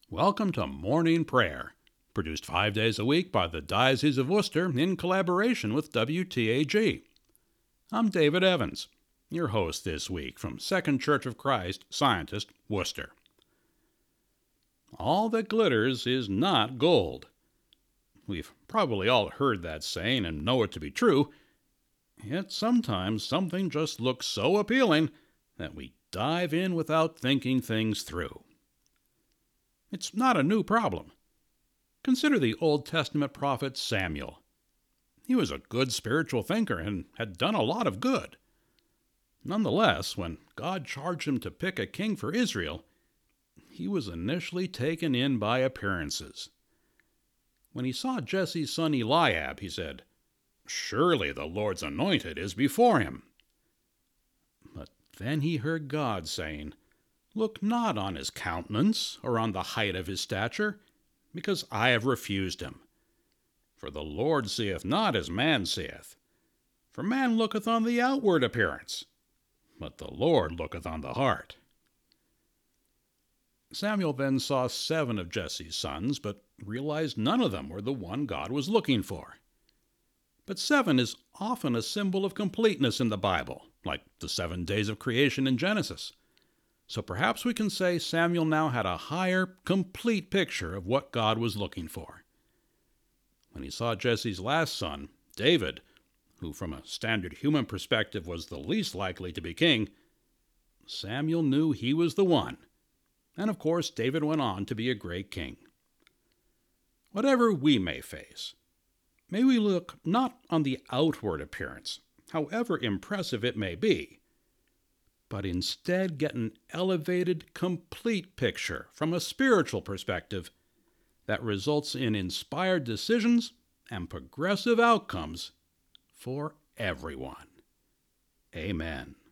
Welcome to Morning Prayer, produced 5 days a week by the Diocese of Worcester in collaboration with WTAG. I'm David Evans, your host this week from Second Church of Christ, Scientist, Worcester. All that glitters is not gold. We've probably all heard that saying and know it to be true, yet sometimes something just looks so appealing that we dive in without thinking things through. It's not a new problem. Consider the Old Testament prophet Samuel. He was a good spiritual thinker and had done a lot of good. Nonetheless, when God charged him to pick a king for Israel, he was initially taken in by appearances. When he saw Jesse's son Eliab, he said, "Surely the Lord's anointed is before him." But then he heard God saying, "Look not on his countenance, or on the height of his stature, because I have refused him. For the Lord seeth not as man seeth. For man looketh on the outward appearance, but the Lord looketh on the heart." Samuel then saw 7 of Jesse's sons, but realized none of them were the one God was looking for. But 7 is often a symbol of completeness in the Bible, like the 7 days of creation in Genesis. So perhaps we can say Samuel now had a higher, complete picture of what God was looking for. When he saw Jesse's last son, David, who from a standard human perspective was the least likely to be king, Samuel knew he was the one. And of course, David went on to be a great king. Whatever we may face, may we look not on the outward appearance, however impressive it may be, but instead get an elevated, complete picture from a spiritual perspective that results in inspired decisions and progressive outcomes for everyone. Amen.